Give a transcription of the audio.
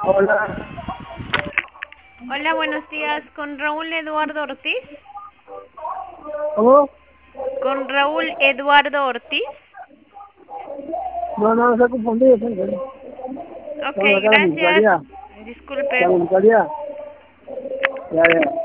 Hola, Hola, buenos días. ¿Con Raúl Eduardo Ortiz? ¿cómo? ¿Con Raúl Eduardo Ortiz? No, no, se ha confundido, gente. Ok, Estamos acá en la gracias. municipalidad. Disculpe. La municipalidad. Ya, ya.